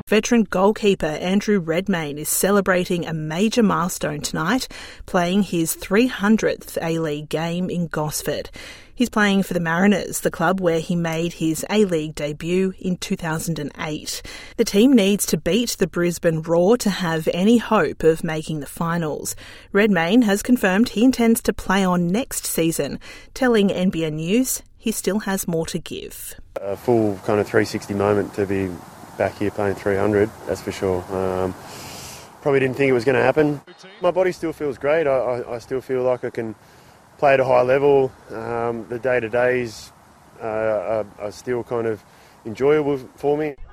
Veteran goalkeeper Andrew Redmayne is celebrating a major milestone tonight, playing his 300th A-League game in Gosford. He's playing for the Mariners, the club where he made his A-League debut in 2008. The team needs to beat the Brisbane Roar to have any hope of making the finals. Redmayne has confirmed he intends to play on next season, telling NBN News he still has more to give. A full kind of 360 moment to be back here playing 300, that's for sure. Probably didn't think it was going to happen. My body still feels great. I still feel like I can play at a high level. The day-to-days are still kind of enjoyable for me.